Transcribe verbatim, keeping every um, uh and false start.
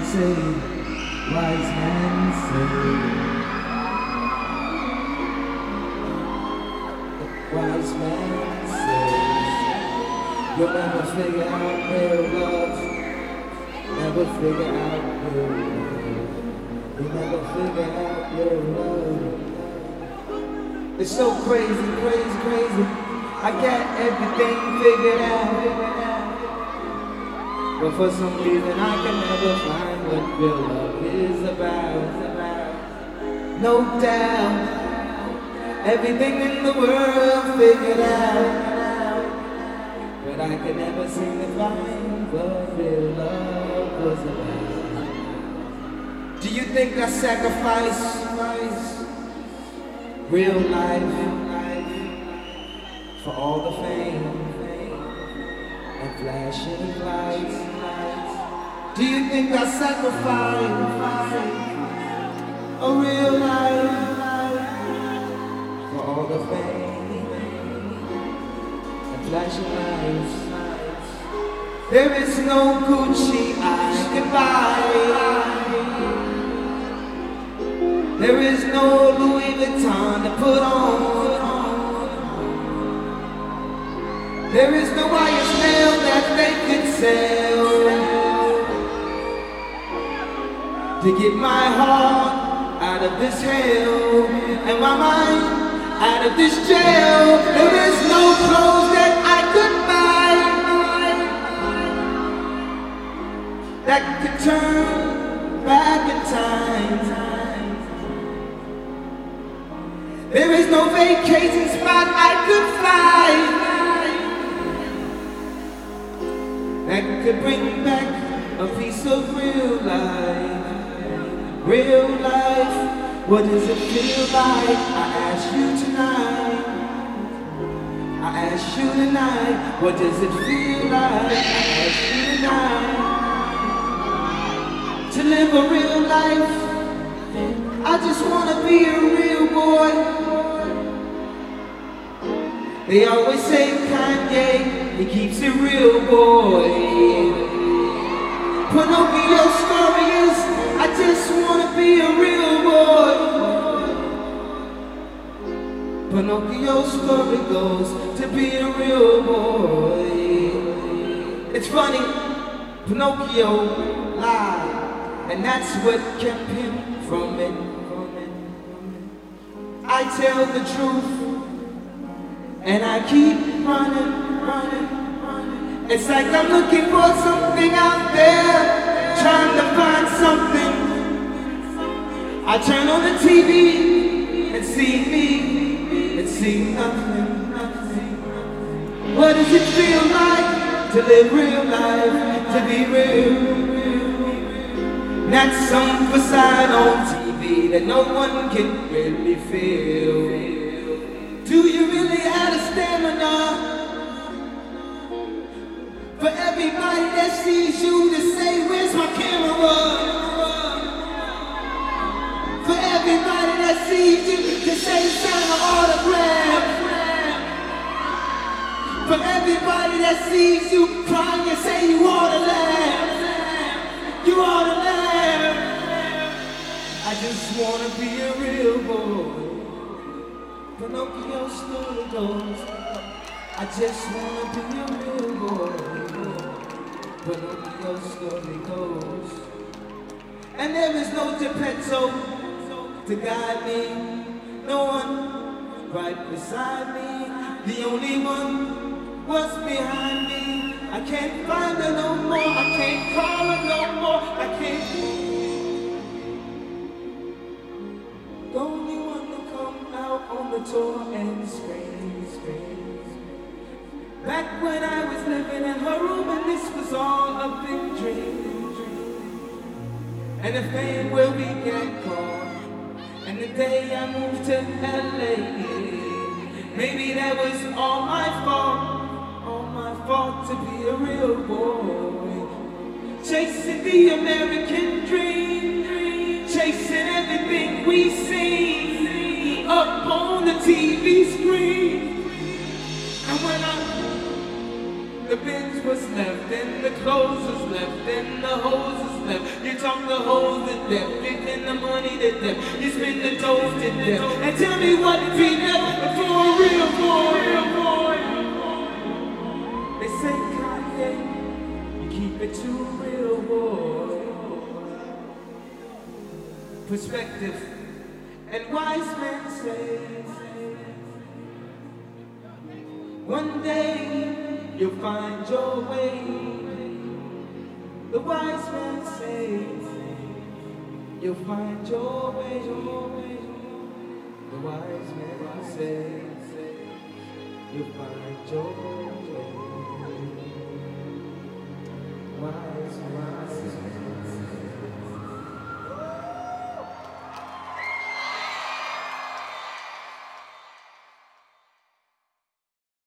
say, wise men say. Wise man says, you'll never figure out real love. Never figure out real love. You'll never figure out real love. It's so crazy, crazy, crazy. I got everything figured out. But for some reason I can never find what real love is about. No doubt. Everything in the world figured out, but I could never seem to find what real love was about. Do you think I sacrifice real life for all the fame and flashing lights? Do you think I sacrifice a real life for all the fame and flashing lights? There is no Gucci I can buy. There is no Louis Vuitton to put on. There is no wire snail that they could sell to get my heart out of this hell and my mind out of this jail. There is no clothes that I could buy that could turn back in time. There is no vacation spot I could fly that could bring back a piece of real life. Real life, what does it feel like? I ask you tonight. I ask you tonight. What does it feel like? I ask you tonight. To live a real life, I just wanna be a real boy. They always say Kanye, he keeps it real, boy. Pinocchio's story is, I just wanna be a real boy. Pinocchio's story goes to be a real boy. It's funny, Pinocchio lied, and that's what kept him from it. I tell the truth, and I keep running, running, running. It's like I'm looking for something out there, trying to find something. I turn on the T V and see me, and see nothing, nothing. What does it feel like to live real life, to be real? Not some facade on T V that no one can really feel. Do you really have the stamina for everybody that sees you to say, where's my camera? For everybody that sees you to say, sign an autograph. For everybody that sees you crying and say, you ought to laugh. You ought to laugh. I just wanna be a real boy. Pinocchio's story goes, I just wanna be a real boy. Pinocchio's story goes, and there is no Geppetto to guide me, no one right beside me. The only one was behind me. I can't find her no more, I can't call her no more, I can't. The only one to come out on the tour and scream, scream. Back when I was living in her room and this was all a big dream. And the fame where we get caught, and the day I moved to L A, maybe that was all my fault, all my fault to be a real boy. Chasing the American dream, chasing everything we see up on the T V screen. And when I The bins was left, and the clothes was left, and the hose was left. You talk the hoes to death, giving the money to death. You spend the dough to death. And tell me what be left for a real boy, real boy. They say Kanye, you keep it too real, boy. Perspective, and wise men say, one day you'll find your way. The wise men say, you'll find your way, your way. The wise men say, you'll find your way. Wise men say.